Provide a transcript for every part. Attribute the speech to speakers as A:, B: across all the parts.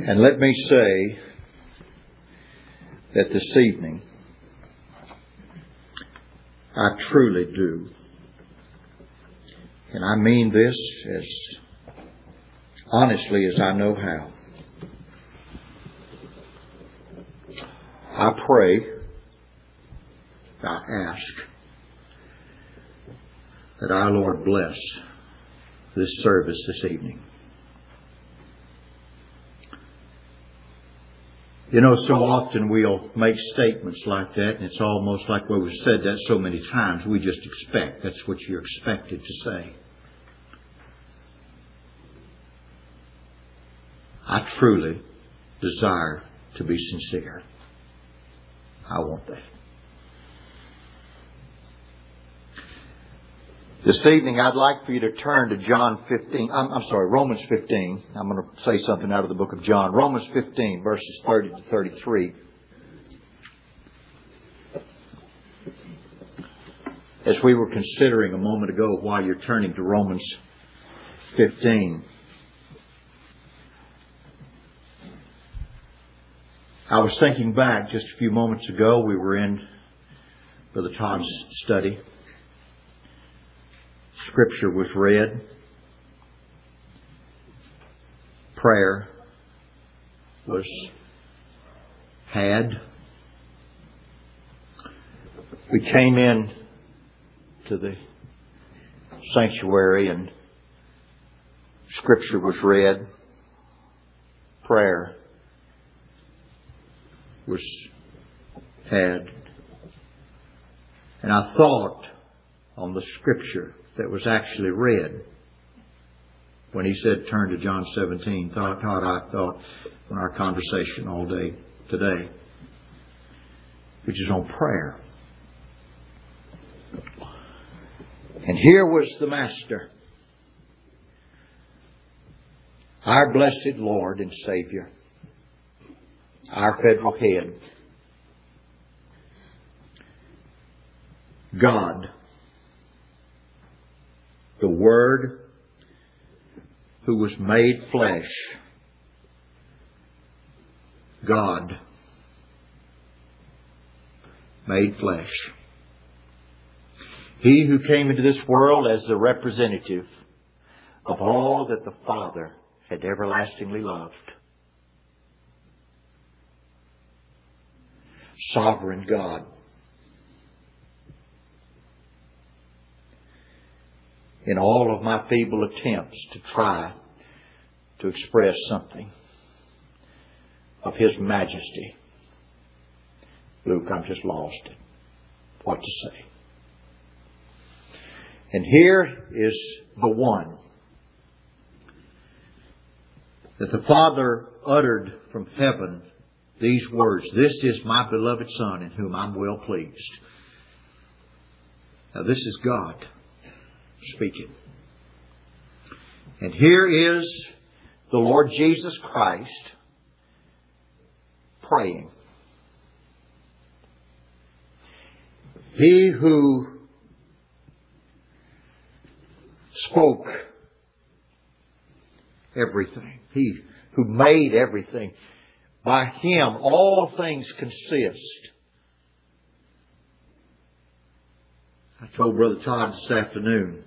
A: And let me say that this evening, I truly do, and I mean this as honestly as I know how, I pray, I ask that our Lord bless this service this evening. You know, so often we'll make statements like that, and it's almost like, well, we've said that so many times, we just expect. That's what you're expected to say. I truly desire to be sincere. I want that. This evening, I'd like for you to turn to Romans 15. I'm going to say something out of the book of John. Romans 15, verses 30 to 33. As we were considering a moment ago while you're turning to Romans 15, I was thinking back just a few moments ago. We were in Brother Todd's study. Scripture was read. Prayer was had. We came in to the sanctuary and Scripture was read. Prayer was had. And I thought on the Scripture that was actually read. When he said, turn to John 17, I thought on our conversation all day today, which is on prayer. And here was the Master, our blessed Lord and Savior, our federal head, God, the Word who was made flesh. God made flesh. He who came into this world as the representative of all that the Father had everlastingly loved. Sovereign God. In all of my feeble attempts to try to express something of His majesty, Luke, I'm just lost at what to say. And here is the one that the Father uttered from heaven these words, "This is my beloved Son in whom I'm well pleased." Now this is God speaking. And here is the Lord Jesus Christ praying. He who spoke everything. He who made everything. By Him all things consist. I told Brother Todd this afternoon,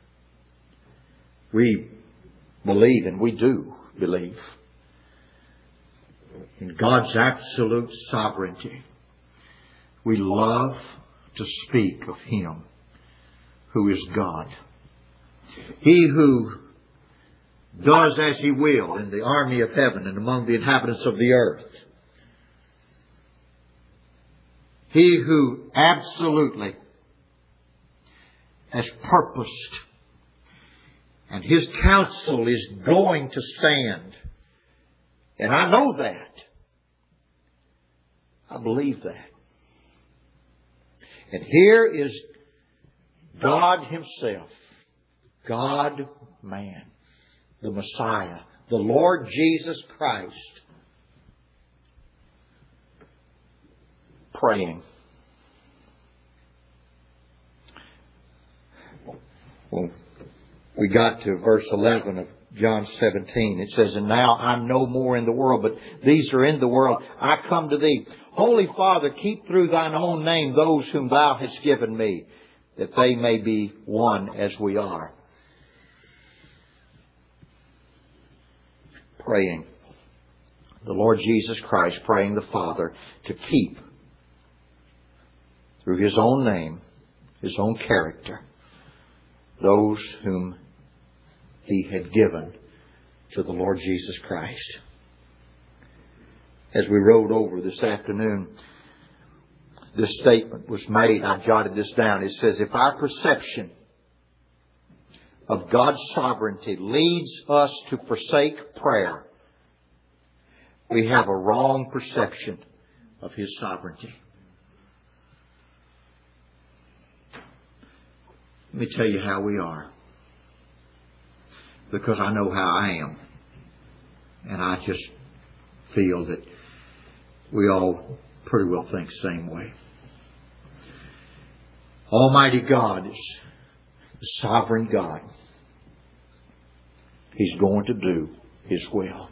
A: we believe, and we do believe, in God's absolute sovereignty. We love to speak of Him who is God. He who does as He will in the army of heaven and among the inhabitants of the earth. He who absolutely has purposed, and His counsel is going to stand. And I know that. I believe that. And here is God Himself, God-man, the Messiah, the Lord Jesus Christ, praying. Well, we got to verse 11 of John 17. It says, "And now I'm no more in the world, but these are in the world. I come to Thee. Holy Father, keep through Thine own name those whom Thou hast given Me, that they may be one as we are." Praying. The Lord Jesus Christ praying the Father to keep, through His own name, His own character, those whom He had given to the Lord Jesus Christ. As we rode over this afternoon, this statement was made. I jotted this down. It says, if our perception of God's sovereignty leads us to forsake prayer, we have a wrong perception of His sovereignty. Let me tell you how we are. Because I know how I am. And I just feel that we all pretty well think the same way. Almighty God is the sovereign God. He's going to do His will.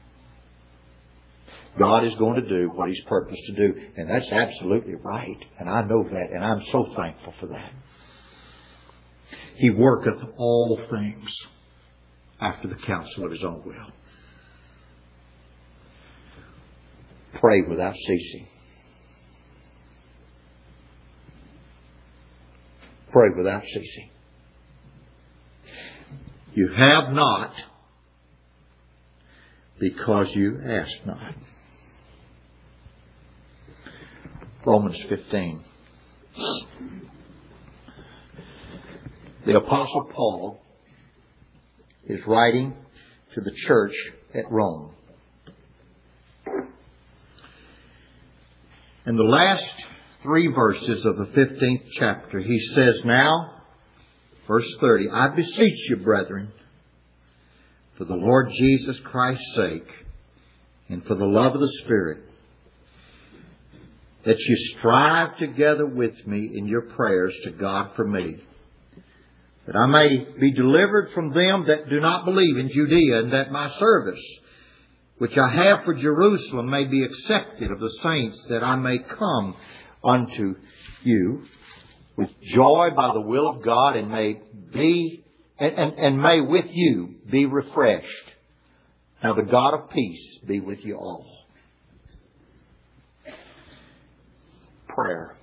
A: God is going to do what He's purposed to do. And that's absolutely right. And I know that. And I'm so thankful for that. He worketh all things after the counsel of His own will. Pray without ceasing. Pray without ceasing. You have not because you ask not. Romans 15. The Apostle Paul is writing to the church at Rome. In the last 3 verses of the 15th chapter, he says, "Now," verse 30, "I beseech you, brethren, for the Lord Jesus Christ's sake, and for the love of the Spirit, that you strive together with me in your prayers to God for me, that I may be delivered from them that do not believe in Judea, and that my service, which I have for Jerusalem, may be accepted of the saints, that I may come unto you with joy by the will of God, and may with you be refreshed. Now the God of peace be with you all." Prayer.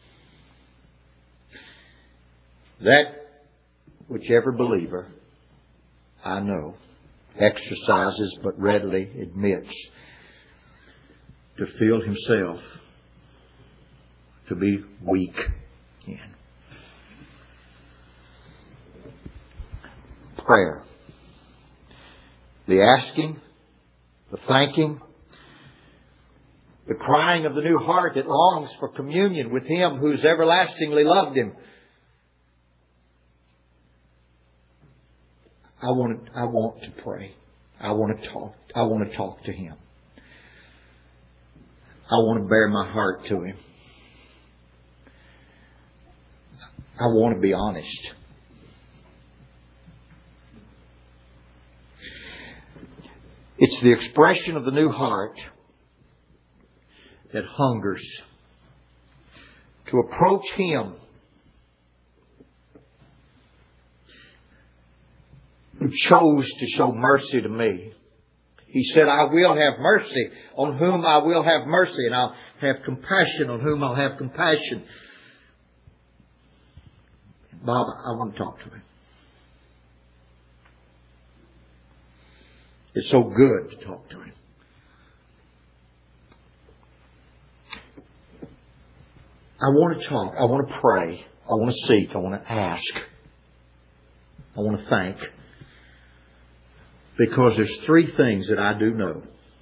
A: That whichever believer I know exercises but readily admits to feel himself to be weak in. Prayer. The asking, the thanking, the crying of the new heart that longs for communion with Him who's everlastingly loved him. I want to pray. I want to talk. I want to talk to Him. I want to bare my heart to Him. I want to be honest. It's the expression of the new heart that hungers to approach Him who chose to show mercy to me. He said, "I will have mercy on whom I will have mercy, and I'll have compassion on whom I'll have compassion." Bob, I want to talk to Him. It's so good to talk to Him. I want to talk. I want to pray. I want to seek. I want to ask. I want to thank. Because there's 3 things that I do know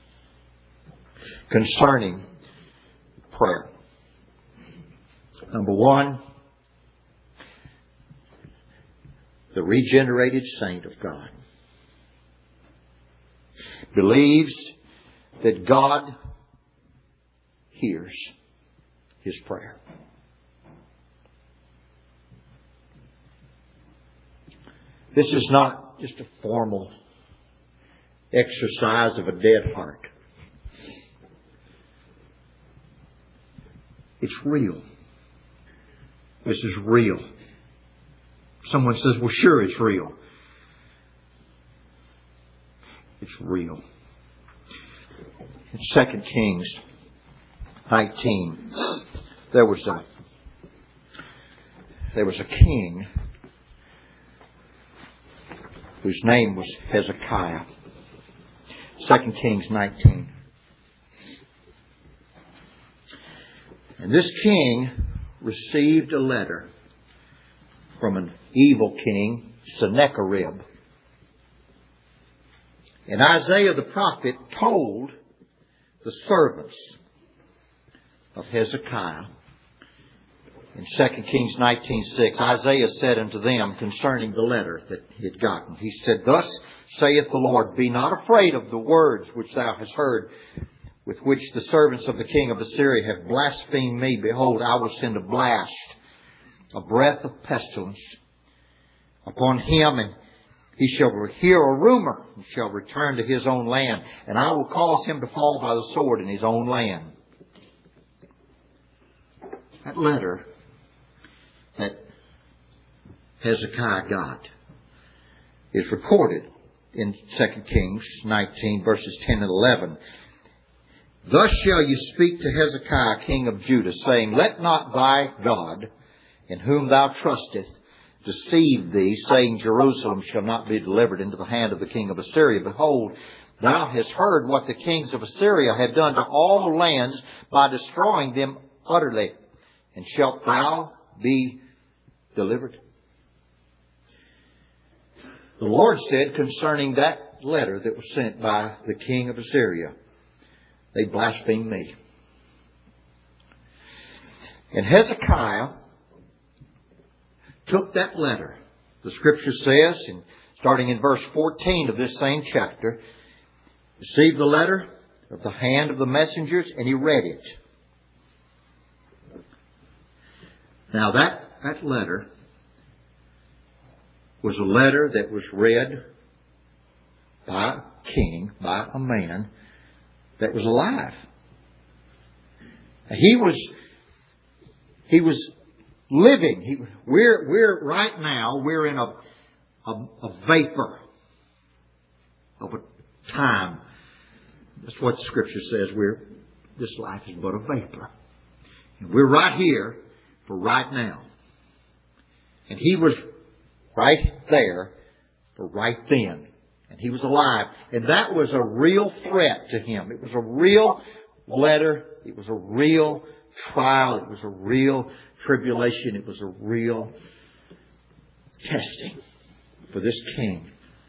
A: concerning prayer. Number 1, the regenerated saint of God believes that God hears his prayer. This is not just a formal exercise of a dead heart. It's real. This is real. Someone says, well, sure, it's real. It's real. In 2 Kings 19, there was a king whose name was Hezekiah. 2 Kings 19. And this king received a letter from an evil king, Sennacherib. And Isaiah the prophet told the servants of Hezekiah in 2 Kings 19:6, Isaiah said unto them concerning the letter that he had gotten, he said, Thus saith the Lord, Be not afraid of the words which thou hast heard, with which the servants of the king of Assyria have blasphemed me. Behold, I will send a blast, a breath of pestilence upon him, and he shall hear a rumor and shall return to his own land. And I will cause him to fall by the sword in his own land. That letter that Hezekiah got is recorded in 2 Kings 19 verses 10 and 11. Thus shall you speak to Hezekiah, king of Judah, saying, Let not thy God, in whom thou trustest, deceive thee, saying, Jerusalem shall not be delivered into the hand of the king of Assyria. Behold, thou hast heard what the kings of Assyria have done to all the lands by destroying them utterly. And shalt thou be delivered? The Lord said concerning that letter that was sent by the king of Assyria, they blasphemed me. And Hezekiah took that letter. The Scripture says, starting in verse 14 of this same chapter, received the letter of the hand of the messengers, and he read it. Now that letter was a letter that was read by a king, by a man that was alive. He was living. We're right now, we're in a vapor of a time. That's what the Scripture says. This life is but a vapor. And we're right here for right now. And he was right there for right then. And he was alive. And that was a real threat to him. It was a real letter. It was a real trial. It was a real tribulation. It was a real testing for this king.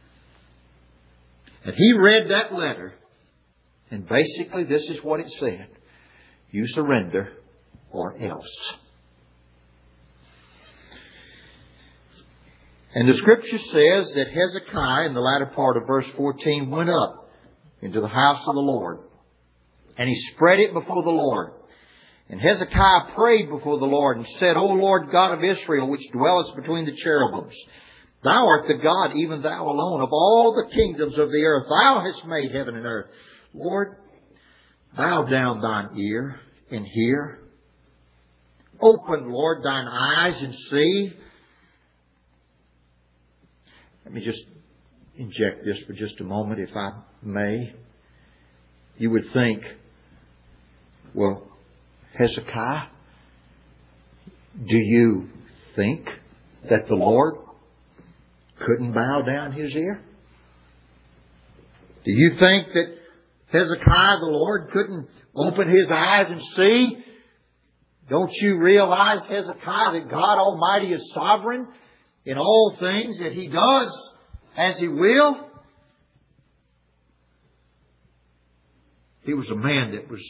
A: And he read that letter. And basically this is what it said. You surrender or else. And the Scripture says that Hezekiah, in the latter part of verse 14, went up into the house of the Lord. And he spread it before the Lord. And Hezekiah prayed before the Lord and said, O Lord God of Israel, which dwellest between the cherubims, Thou art the God, even Thou alone, of all the kingdoms of the earth. Thou hast made heaven and earth. Lord, bow down Thine ear and hear. Open, Lord, Thine eyes and see. Let me just inject this for just a moment, if I may. You would think, well, Hezekiah, do you think that the Lord couldn't bow down His ear? Do you think that Hezekiah, the Lord, couldn't open His eyes and see? Don't you realize, Hezekiah, that God Almighty is sovereign in all things, that He does as He will? He was a man that was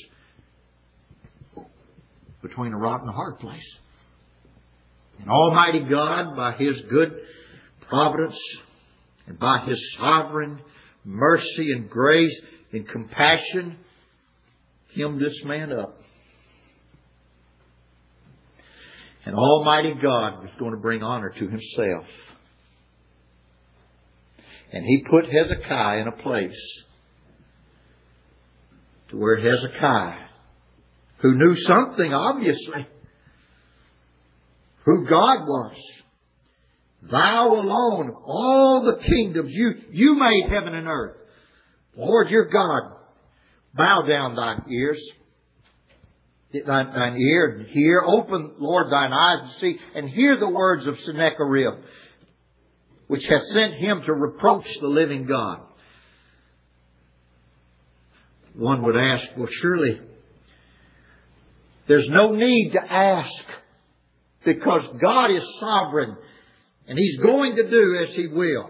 A: between a rock and a hard place. And Almighty God, by His good providence and by His sovereign mercy and grace and compassion, hemmed this man up. And Almighty God was going to bring honor to Himself. And He put Hezekiah in a place to where Hezekiah, who knew something, obviously, who God was. Thou alone, all the kingdoms, you made heaven and earth. Lord your God, bow down thine ears. Thine ear and hear. Open, Lord, thine eyes to see and hear the words of Sennacherib, which hath sent him to reproach the living God. One would ask, well, surely there's no need to ask, because God is sovereign and He's going to do as He will.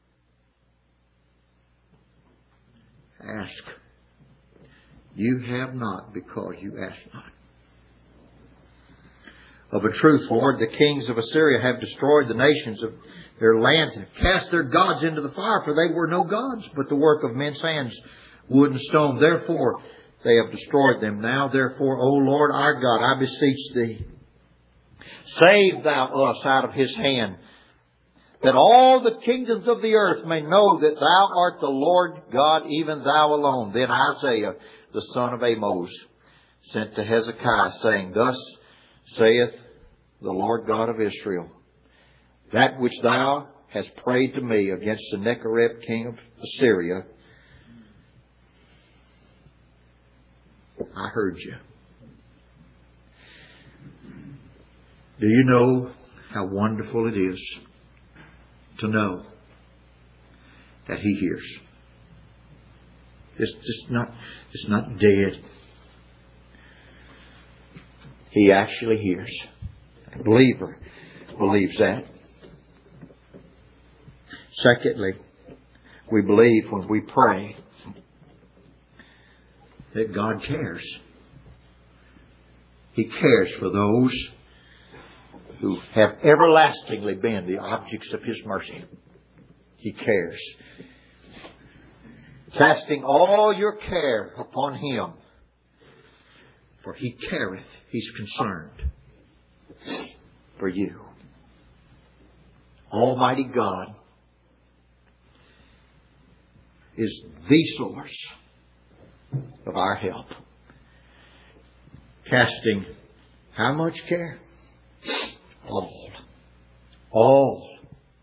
A: Ask. You have not because you ask not. Of a truth, Lord, the kings of Assyria have destroyed the nations of their lands and cast their gods into the fire, for they were no gods, but the work of men's hands, wood and stone. Therefore, they have destroyed them. Now, therefore, O Lord our God, I beseech Thee, save Thou us out of his hand, that all the kingdoms of the earth may know that Thou art the Lord God, even Thou alone. Then Isaiah, the son of Amoz, sent to Hezekiah, saying, Thus saith the Lord God of Israel, that which thou hast prayed to me against Sennacherib king of Assyria, I heard you. Do you know how wonderful it is to know that He hears? It's not dead. He actually hears. A believer believes that. Secondly, we believe when we pray that God cares. He cares for those who have everlastingly been the objects of His mercy. He cares. Casting all your care upon Him, for He careth. He's concerned for you. Almighty God is the source of our help. Casting how much care? All.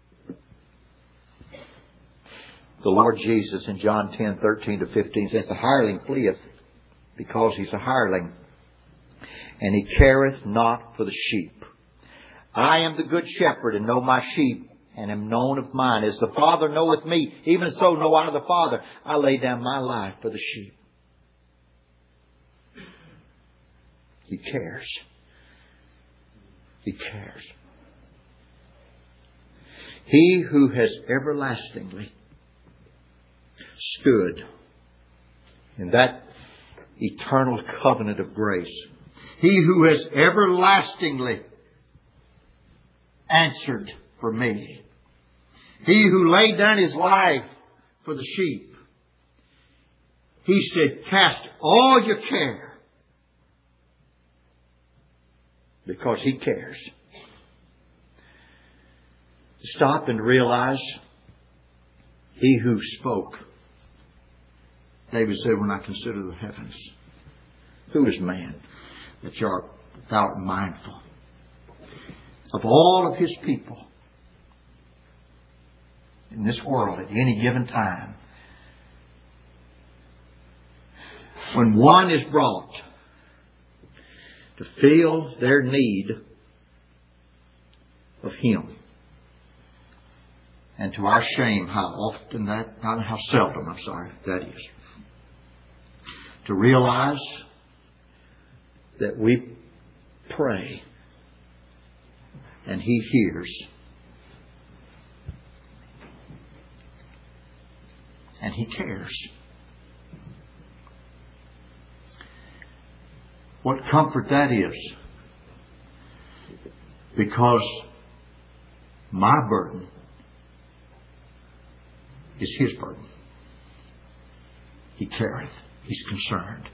A: The Lord Jesus in John 10:13-15 says, The hireling fleeth because he's a hireling, and he careth not for the sheep. I am the good shepherd, and know my sheep, and am known of mine. As the Father knoweth me, even so know I the Father. I lay down my life for the sheep. He cares. He cares. He who has everlastingly stood in that eternal covenant of grace. He who has everlastingly answered for me. He who laid down His life for the sheep. He said, cast all your care, because He cares. Stop and realize He who spoke. David said, when I consider the heavens, who is man that thou art mindful of all of His people in this world at any given time? When one is brought to feel their need of Him, and to our shame, how seldom that is, to realize that we pray and He hears, and He cares. What comfort that is, because my burden is His burden. He careth. He's concerned.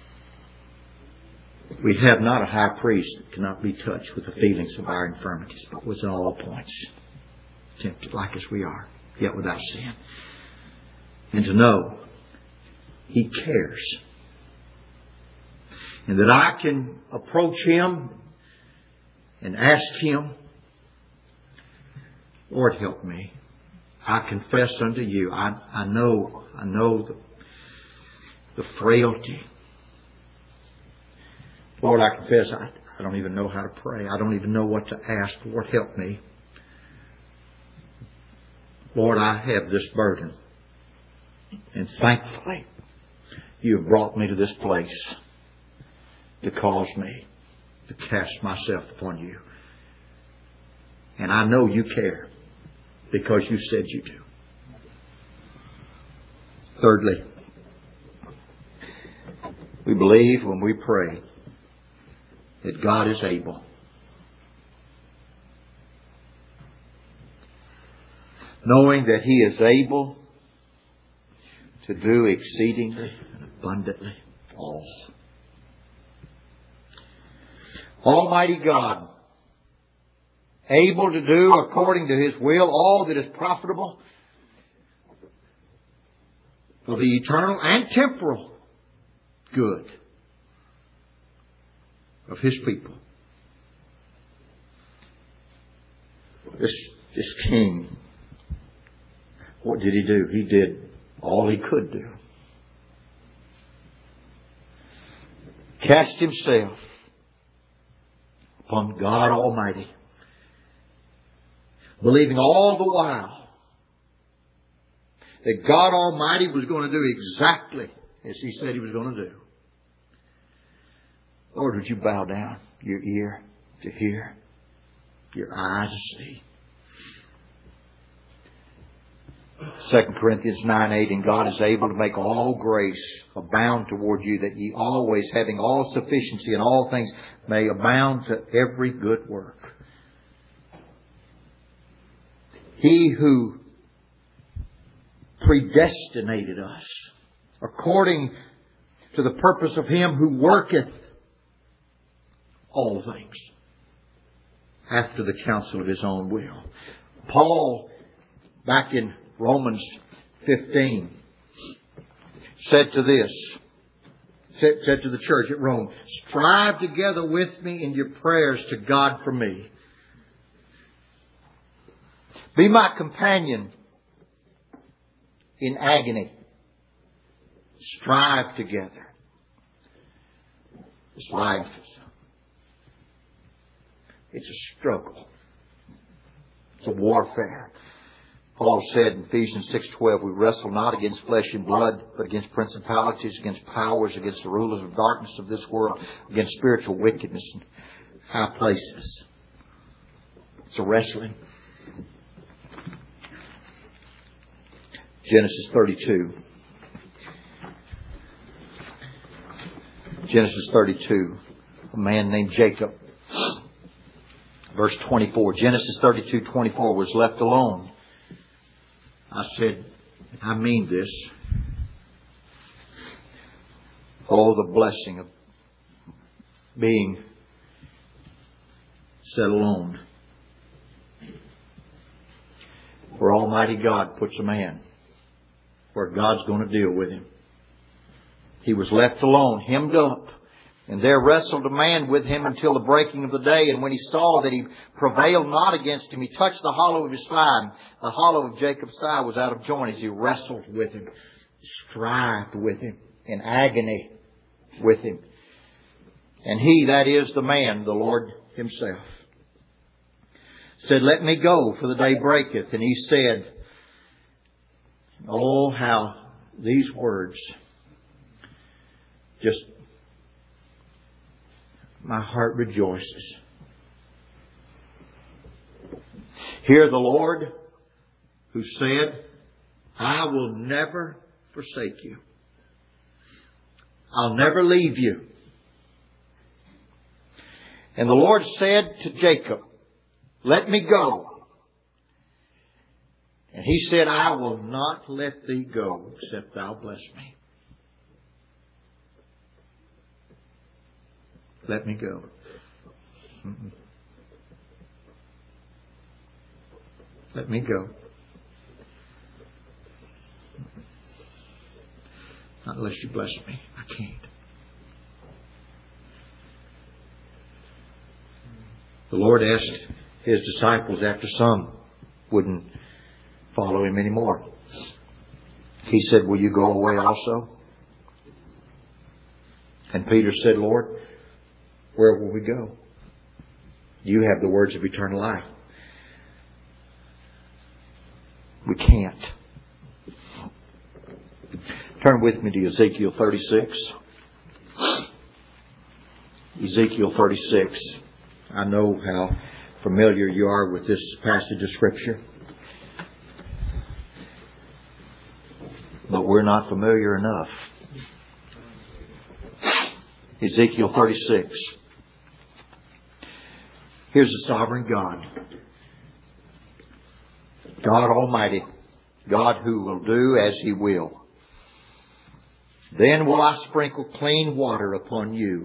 A: We have not a high priest that cannot be touched with the feelings of our infirmities, but was in all points tempted like as we are, yet without sin. And to know He cares. And that I can approach Him and ask Him, Lord, help me. I confess unto You. I know the frailty. Lord, I confess I don't even know how to pray. I don't even know what to ask. Lord, help me. Lord, I have this burden. And thankfully, You have brought me to this place to cause me to cast myself upon You. And I know You care because You said You do. Thirdly, we believe when we pray that God is able. Knowing that He is able to do exceedingly and abundantly all. Almighty God, able to do according to His will all that is profitable for the eternal and temporal good of His people. This king, what did he do? He did all he could do. Cast himself upon God Almighty, believing all the while that God Almighty was going to do exactly as He said He was going to do. Lord, would You bow down your ear to hear, your eye to see. 2 Corinthians 9:8, and God is able to make all grace abound toward you, that ye always, having all sufficiency in all things, may abound to every good work. He who predestinated us according to the purpose of Him who worketh all things after the counsel of His own will. Paul, back in Romans 15, said to the church at Rome, strive together with me in your prayers to God for me. Be my companion in agony. Strive together. This life, it's a struggle. It's a warfare. Paul said in Ephesians 6:12, we wrestle not against flesh and blood, but against principalities, against powers, against the rulers of darkness of this world, against spiritual wickedness in high places. It's a wrestling. Genesis 32. Genesis 32. A man named Jacob. Verse 24. Genesis 32:24 was left alone. I said, I mean this. Oh, the blessing of being set alone. Where Almighty God puts a man. Where God's going to deal with him. He was left alone, hemmed up. And there wrestled a man with him until the breaking of the day. And when he saw that he prevailed not against him, he touched the hollow of his side. The hollow of Jacob's side was out of joint as he wrestled with him, strived with him, in agony with him. And he, that is the man, the Lord Himself, said, let me go, for the day breaketh. And he said, oh, how these words just, my heart rejoices. Hear the Lord who said, I will never forsake you. I'll never leave you. And the Lord said to Jacob, let me go. And He said, I will not let thee go except thou bless me. Let me go. Let me go. Not unless you bless me. I can't. The Lord asked His disciples after some wouldn't follow Him anymore. He said, will you go away also? And Peter said, Lord, where will we go? You have the words of eternal life. We can't. Turn with me to Ezekiel 36. Ezekiel 36. I know how familiar you are with this passage of Scripture. But we're not familiar enough. Ezekiel 36. Here's the sovereign God. God Almighty. God who will do as He will. Then will I sprinkle clean water upon you,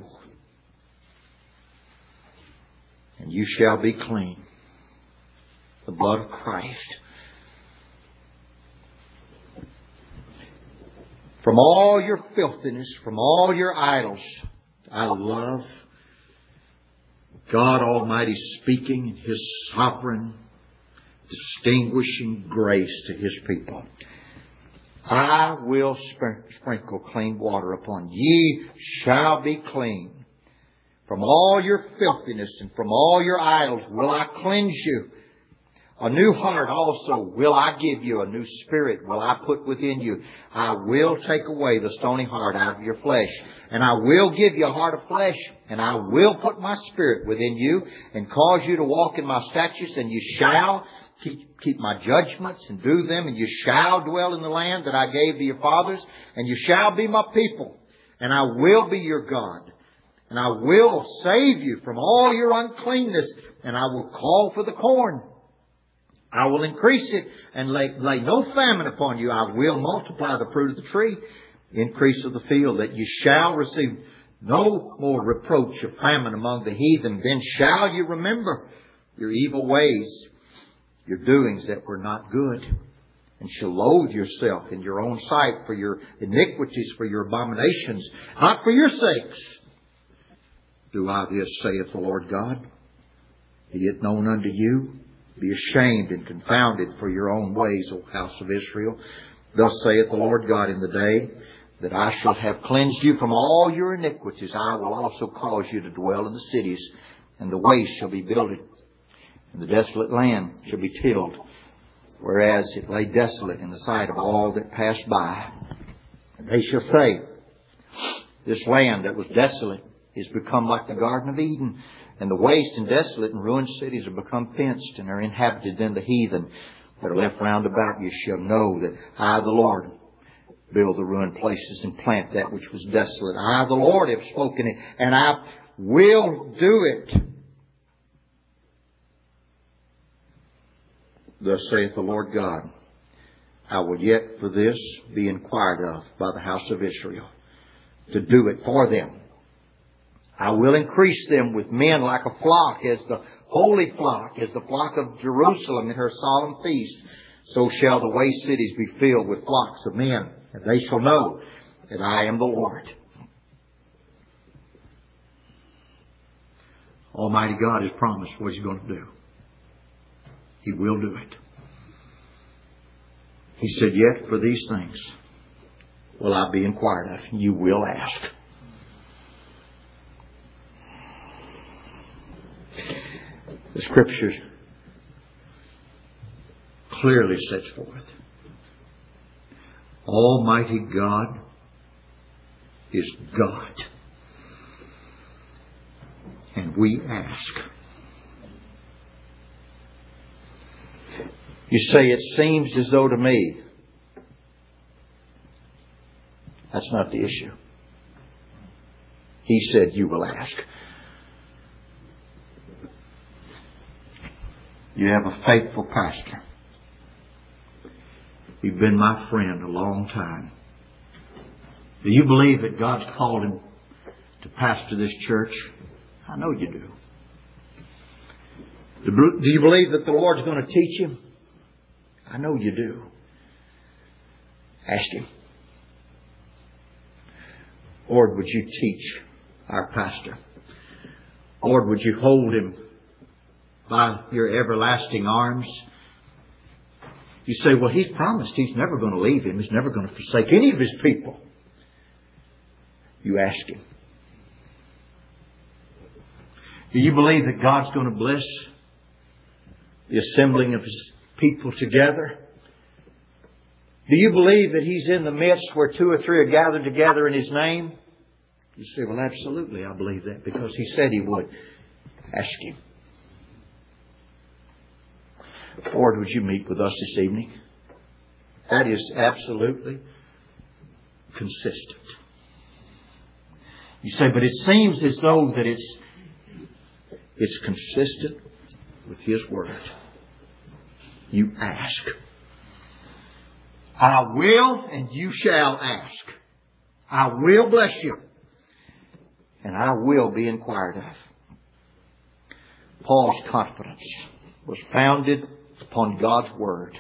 A: and you shall be clean. The blood of Christ. From all your filthiness, from all your idols. I love God Almighty speaking in His sovereign, distinguishing grace to His people. I will sprinkle clean water upon you. Ye shall be clean. From all your filthiness and from all your idols will I cleanse you. A new heart also will I give you. A new spirit will I put within you. I will take away the stony heart out of your flesh. And I will give you a heart of flesh. And I will put my spirit within you and cause you to walk in my statutes. And you shall keep my judgments and do them. And you shall dwell in the land that I gave to your fathers. And you shall be my people. And I will be your God. And I will save you from all your uncleanness. And I will call for the corn. I will increase it and lay no famine upon you. I will multiply the fruit of the tree, increase of the field, that you shall receive no more reproach of famine among the heathen. Then shall you remember your evil ways, your doings that were not good, and shall loathe yourself in your own sight for your iniquities, for your abominations, not for your sakes. Do I this, saith the Lord God? Be it known unto you. Be ashamed and confounded for your own ways, O house of Israel. Thus saith the Lord God, in the day that I shall have cleansed you from all your iniquities, I will also cause you to dwell in the cities, and the waste shall be builded, and the desolate land shall be tilled, whereas it lay desolate in the sight of all that passed by. And they shall say, this land that was desolate is become like the Garden of Eden. And the waste and desolate and ruined cities have become fenced and are inhabited. Then the heathen that are left round about you shall know that I, the Lord, build the ruined places and plant that which was desolate. I, the Lord, have spoken it, and I will do it. Thus saith the Lord God, I will yet for this be inquired of by the house of Israel, to do it for them. I will increase them with men like a flock, as the holy flock, as the flock of Jerusalem in her solemn feast. So shall the waste cities be filled with flocks of men, and they shall know that I am the Lord. Almighty God has promised what He's going to do. He will do it. He said, yet for these things will I be inquired of. You will ask. The Scripture clearly sets forth, Almighty God is God. And we ask. You say, it seems as though to me. That's not the issue. He said, you will ask. You have a faithful pastor. You've been my friend a long time. Do you believe that God's called him to pastor this church? I know you do. Do you believe that the Lord's going to teach him? I know you do. Ask Him. Lord, would you teach our pastor? Lord, would you hold him by your everlasting arms? You say, well, he's promised he's never going to leave him. He's never going to forsake any of his people. You ask him. Do you believe that God's going to bless the assembling of his people together? Do you believe that he's in the midst where 2 or 3 are gathered together in his name? You say, well, absolutely, I believe that because he said he would. Ask him. Lord, would you meet with us this evening? That is absolutely consistent. You say, but it seems as though that it's consistent with His Word. You ask. I will and you shall ask. I will bless you. And I will be inquired of. Paul's confidence was founded upon God's Word.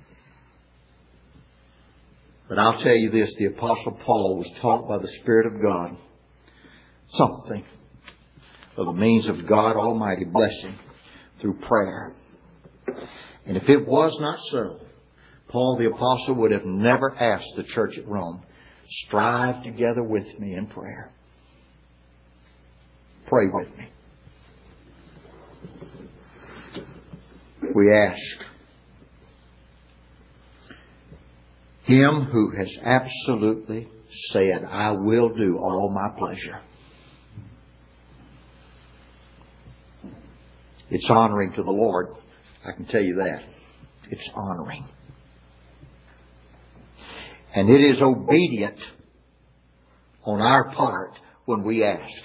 A: But I'll tell you this, the Apostle Paul was taught by the Spirit of God something of the means of God Almighty blessing through prayer. And if it was not so, Paul the Apostle would have never asked the church at Rome, strive together with me in prayer. Pray with me. We ask Him who has absolutely said, I will do all my pleasure. It's honoring to the Lord. I can tell you that. It's honoring. And it is obedient on our part when we ask.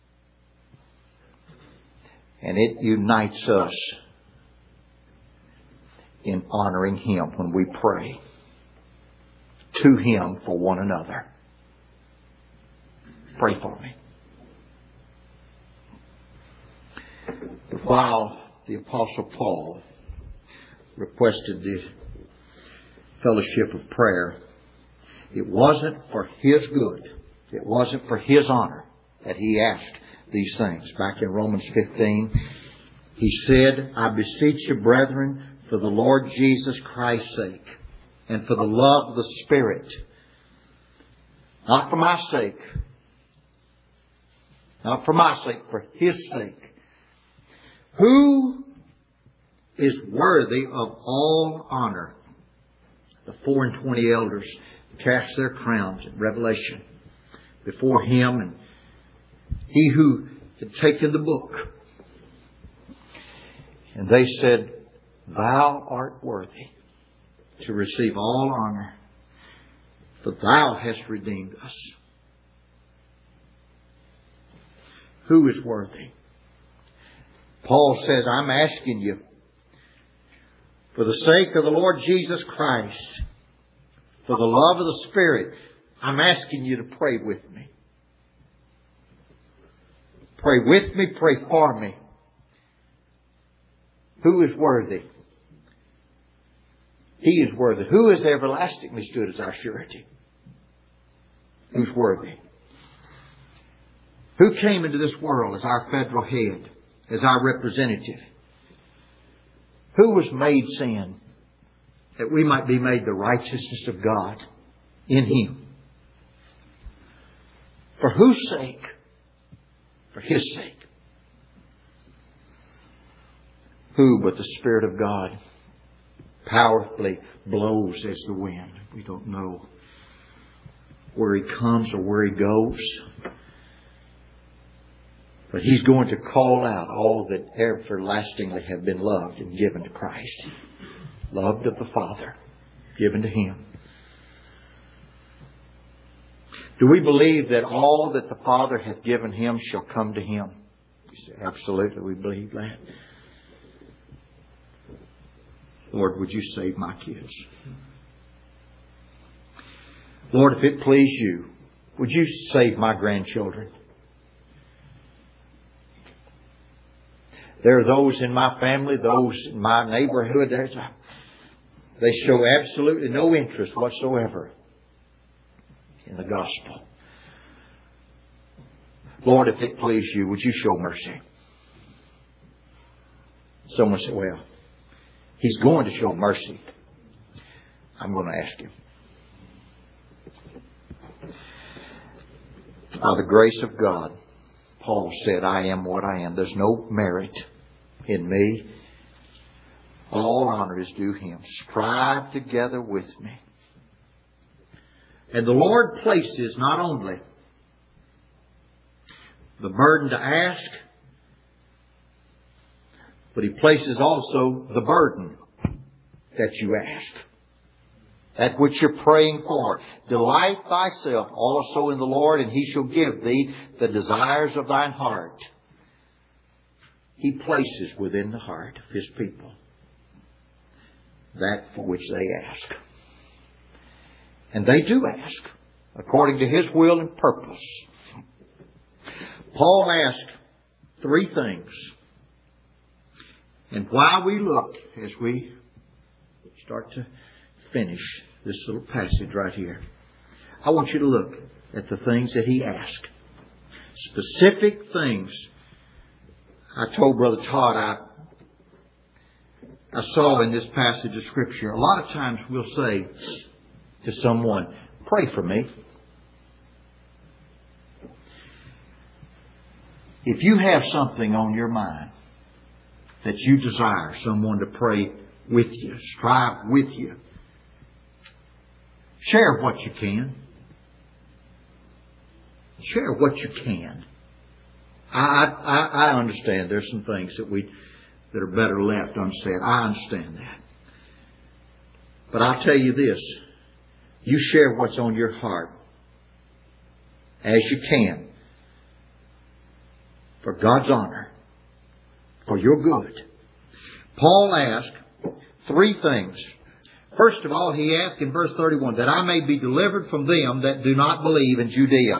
A: And it unites us in honoring Him when we pray to Him for one another. Pray for me. While the Apostle Paul requested the fellowship of prayer, it wasn't for his good. It wasn't for his honor that he asked these things. Back in Romans 15, he said, I beseech you, brethren, for the Lord Jesus Christ's sake, and for the love of the Spirit, not for my sake, not for my sake, for His sake, who is worthy of all honor. The 24 elders cast their crowns in Revelation before Him, and He who had taken the book. And they said, Thou art worthy to receive all honor, for Thou hast redeemed us. Who is worthy? Paul says, I'm asking you, for the sake of the Lord Jesus Christ, for the love of the Spirit, I'm asking you to pray with me. Pray with me, pray for me. Who is worthy? He is worthy. Who has everlastingly stood as our surety? Who's worthy? Who came into this world as our federal head, as our representative? Who was made sin that we might be made the righteousness of God in Him? For whose sake? For His sake. Who but the Spirit of God powerfully blows as the wind? We don't know where He comes or where He goes. But He's going to call out all that everlastingly have been loved and given to Christ. Loved of the Father, given to Him. Do we believe that all that the Father hath given Him shall come to Him? Absolutely, we believe that. Lord, would you save my kids? Lord, if it please you, would you save my grandchildren? There are those in my family, those in my neighborhood. They show absolutely no interest whatsoever in the gospel. Lord, if it please you, would you show mercy? Someone said, well, He's going to show mercy. I'm going to ask Him. By the grace of God, Paul said, I am what I am. There's no merit in me. All honor is due Him. Strive together with me. And the Lord places not only the burden to ask, but He places also the burden that you ask. That which you're praying for. Delight thyself also in the Lord, and He shall give thee the desires of thine heart. He places within the heart of His people that for which they ask. And they do ask according to His will and purpose. Paul asked 3 things. And while we look, as we start to finish this little passage right here, I want you to look at the things that he asked. Specific things. I told Brother Todd I saw in this passage of Scripture, a lot of times we'll say to someone, pray for me. If you have something on your mind that you desire someone to pray with you, strive with you, share what you can. Share what you can. I understand there's some things that are better left unsaid. I understand that. But I'll tell you this. You share what's on your heart as you can for God's honor, for your good. Paul asked 3 things. First of all, he asked in verse 31, that I may be delivered from them that do not believe in Judea.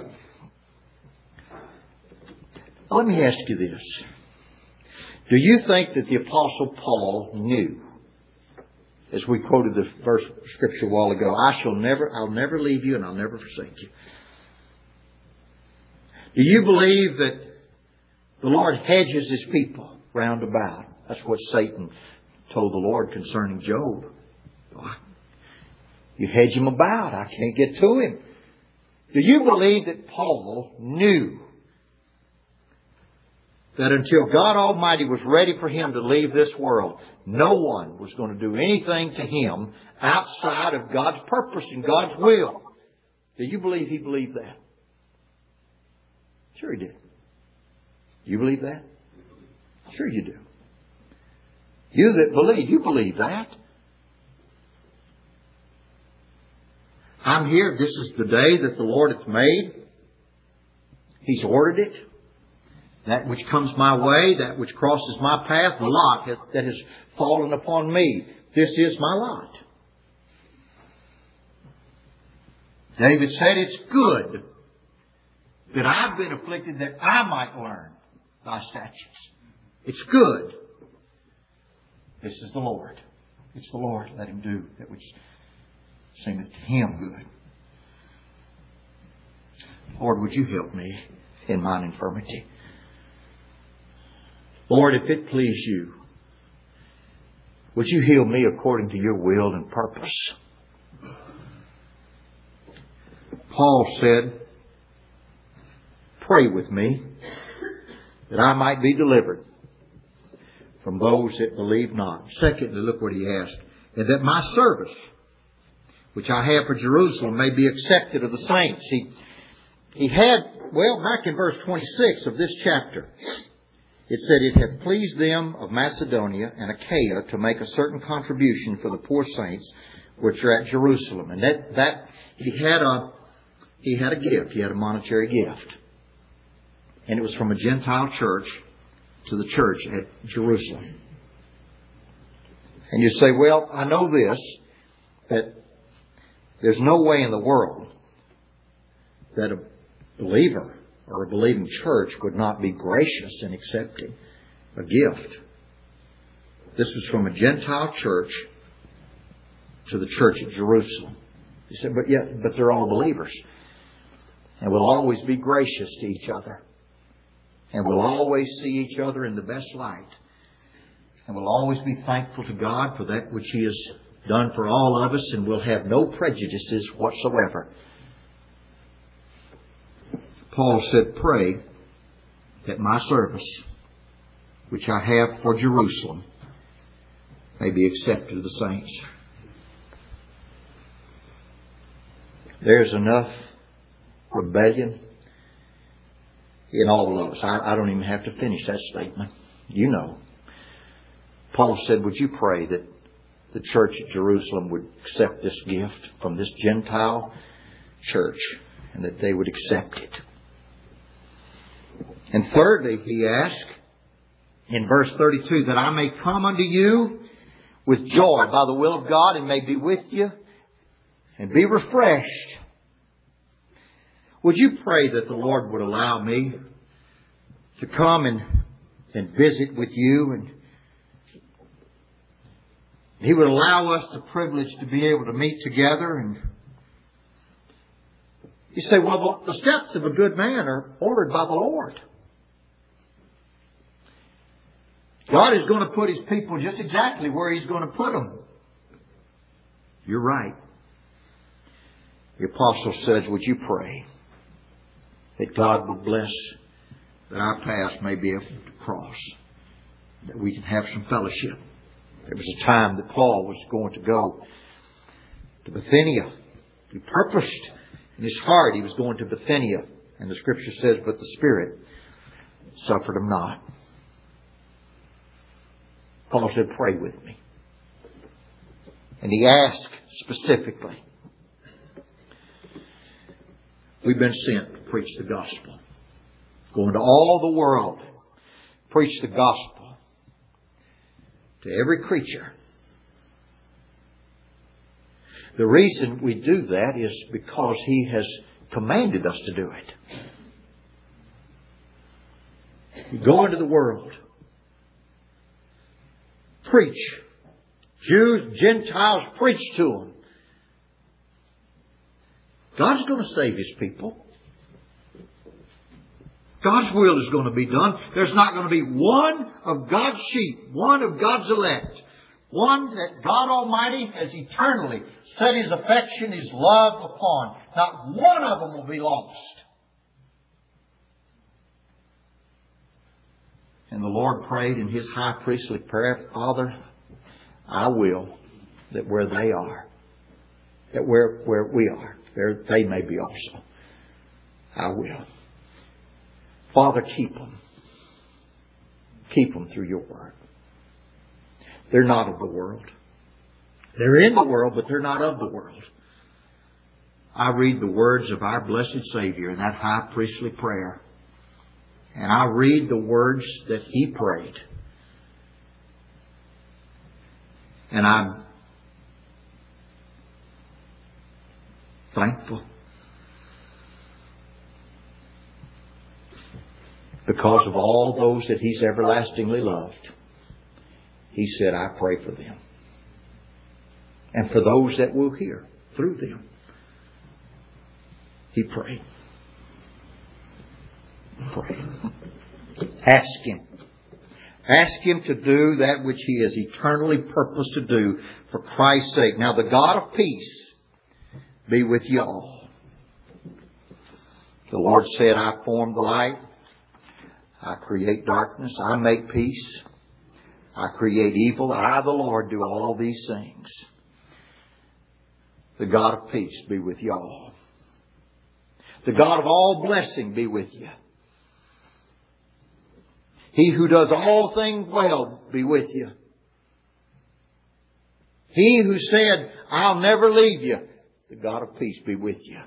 A: Let me ask you this. Do you think that the Apostle Paul knew, as we quoted the verse of Scripture a while ago, I'll never leave you and I'll never forsake you? Do you believe that the Lord hedges His people round about? That's what Satan told the Lord concerning Job. You hedge him about. I can't get to him. Do you believe that Paul knew that until God Almighty was ready for him to leave this world, no one was going to do anything to him outside of God's purpose and God's will? Do you believe he believed that? Sure he did. You believe that? Sure you do. You that believe, you believe that. I'm here. This is the day that the Lord hath made. He's ordered it. That which comes my way, that which crosses my path, the lot that has fallen upon me. This is my lot. David said, it's good that I've been afflicted that I might learn thy statutes. It's good. This is the Lord. It's the Lord. Let him do that which seemeth to him good. Lord, would you help me in mine infirmity? Lord, if it please you, would you heal me according to your will and purpose? Paul said, pray with me that I might be delivered from those that believe not. Secondly, look what he asked. And that my service, which I have for Jerusalem, may be accepted of the saints. He had, back in verse 26 of this chapter, it said, it hath pleased them of Macedonia and Achaia to make a certain contribution for the poor saints which are at Jerusalem. And that he had a gift. He had a monetary gift. And it was from a Gentile church to the church at Jerusalem. And you say, well, I know this, that there's no way in the world that a believer or a believing church would not be gracious in accepting a gift. This was from a Gentile church to the church at Jerusalem. He said, but they're all believers. And we'll always be gracious to each other. And we'll always see each other in the best light. And we'll always be thankful to God for that which He has done for all of us, and we'll have no prejudices whatsoever. Paul said, pray that my service, which I have for Jerusalem, may be accepted of the saints. There's enough rebellion in all of us. I don't even have to finish that statement. You know. Paul said, would you pray that the church at Jerusalem would accept this gift from this Gentile church, and that they would accept it. And thirdly, he asked in verse 32, that I may come unto you with joy by the will of God, and may be with you and be refreshed. Would you pray that the Lord would allow me to come and visit with you, and He would allow us the privilege to be able to meet together? And you say, well, the steps of a good man are ordered by the Lord. God is going to put His people just exactly where He's going to put them. You're right. The apostle says, would you pray that God would bless that our paths may be able to cross, that we can have some fellowship. There was a time that Paul was going to go to Bithynia. He purposed in his heart he was going to Bithynia. And the Scripture says, but the Spirit suffered him not. Paul said, pray with me. And he asked specifically. We've been sent to preach the gospel. Go into all the world. Preach the gospel to every creature. The reason we do that is because He has commanded us to do it. You go into the world. Preach. Jews, Gentiles, preach to them. God's going to save His people. God's will is going to be done. There's not going to be one of God's sheep, one of God's elect, one that God Almighty has eternally set His affection, His love upon. Not one of them will be lost. And the Lord prayed in His high priestly prayer, Father, I will that where they are, that where we are, there they may be also. I will. Father, keep them. Keep them through your word. They're not of the world. They're in the world, but they're not of the world. I read the words of our blessed Savior in that high priestly prayer. And I read the words that He prayed. And I'm thankful. Because of all those that He's everlastingly loved. He said, I pray for them. And for those that will hear through them. He prayed. Pray. Ask Him. Ask Him to do that which He has eternally purposed to do for Christ's sake. Now the God of peace be with you all. The Lord said, I form the light. I create darkness. I make peace. I create evil. I, the Lord, do all these things. The God of peace be with you all. The God of all blessing be with you. He who does all things well be with you. He who said, I'll never leave you. The God of peace be with you.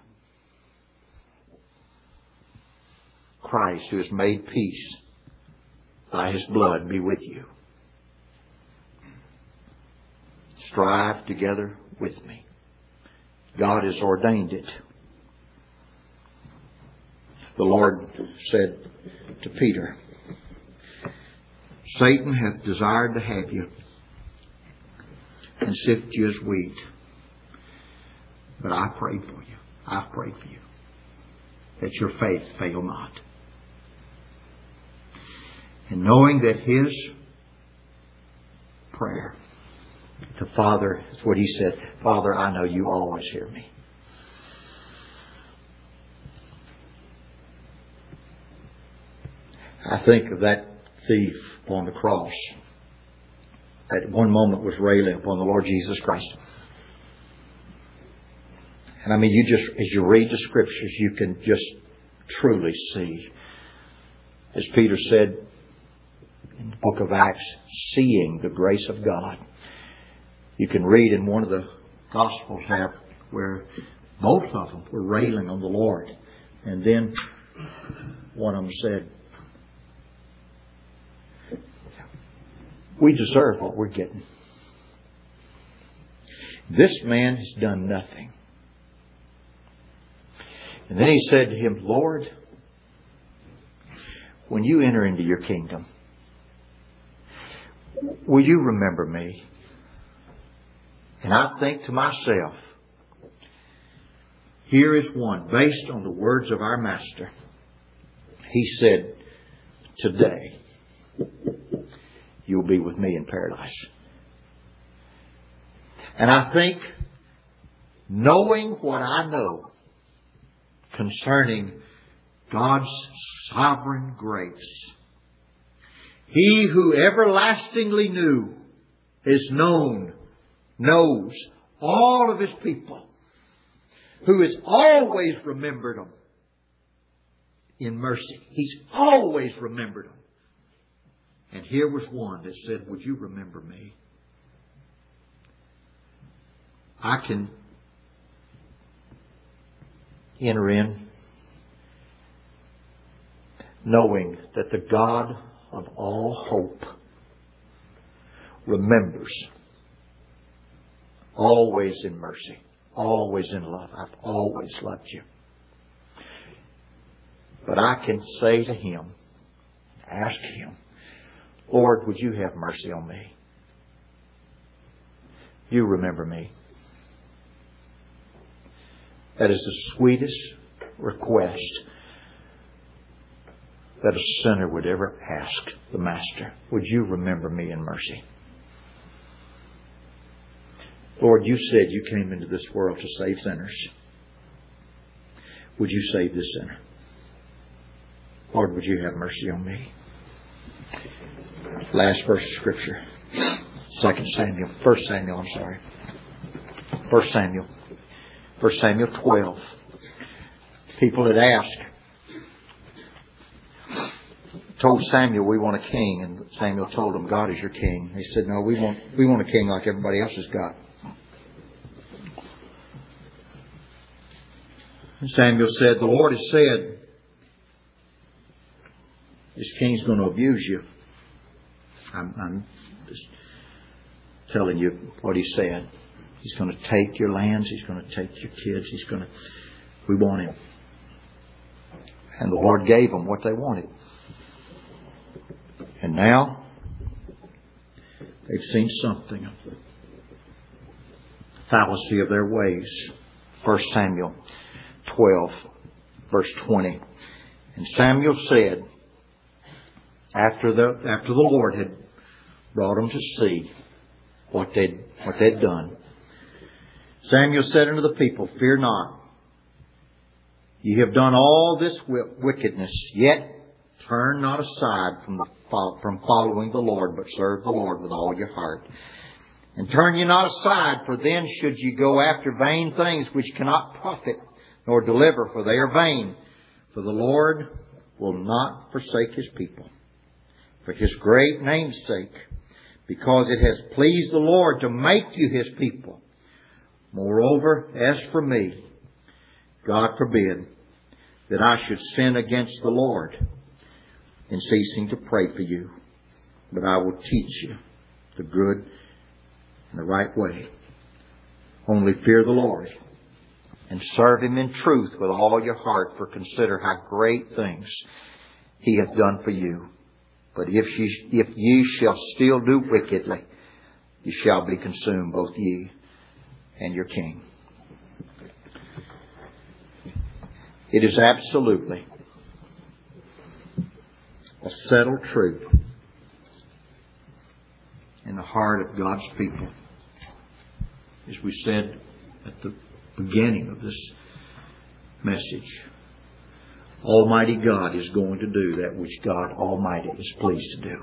A: Christ, who has made peace by His blood, be with you. Strive together with me. God has ordained it. The Lord said to Peter, Satan hath desired to have you and sift you as wheat. But I prayed for you. I've prayed for you. That your faith fail not. And knowing that his prayer to Father, that's what he said, Father, I know you always hear me. I think of that thief on the cross that at one moment was railing upon the Lord Jesus Christ. And I mean, as you read the Scriptures, you can just truly see, as Peter said in the book of Acts, seeing the grace of God. You can read in one of the Gospels there where both of them were railing on the Lord. And then one of them said, we deserve what we're getting. This man has done nothing. And then he said to him, Lord, when you enter into your kingdom, will you remember me? And I think to myself, here is one based on the words of our Master. He said, today you'll be with me in paradise. And I think, knowing what I know concerning God's sovereign grace, He who everlastingly knew is knows all of His people, who has always remembered them in mercy. He's always remembered them. And here was one that said, would you remember me? I can enter in knowing that the God of all hope remembers, always in mercy, always in love. I've always loved you. But I can say to Him, ask Him, Lord, would you have mercy on me? You remember me. That is the sweetest request that a sinner would ever ask the Master. Would you remember me in mercy? Lord, you said you came into this world to save sinners. Would you save this sinner? Lord, would you have mercy on me? Last verse of Scripture. 1 Samuel 12. People had asked, told Samuel, we want a king. And Samuel told them, God is your king. They said, no, we want a king like everybody else has got. And Samuel said, the Lord has said, this king's going to abuse you. I'm just telling you what he said. He's going to take your lands. He's going to take your kids. We want him. And the Lord gave them what they wanted. And now they've seen something of the fallacy of their ways. 1 Samuel 12, verse 20. And Samuel said, after the Lord had brought them to see what they'd done, Samuel said unto the people, fear not. Ye have done all this wickedness, yet turn not aside from following the Lord, but serve the Lord with all your heart. And turn ye not aside, for then should ye go after vain things which cannot profit nor deliver, for they are vain. For the Lord will not forsake His people, for His great name's sake, because it has pleased the Lord to make you His people. Moreover, as for me, God forbid that I should sin against the Lord in ceasing to pray for you. But I will teach you the good and the right way. Only fear the Lord and serve Him in truth with all your heart, for consider how great things He hath done for you. But if ye shall still do wickedly, ye shall be consumed, both ye and your king. It is absolutely a settled truth in the heart of God's people. As we said at the beginning of this message, Almighty God is going to do that which God Almighty is pleased to do.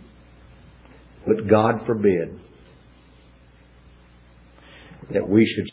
A: But God forbid that we should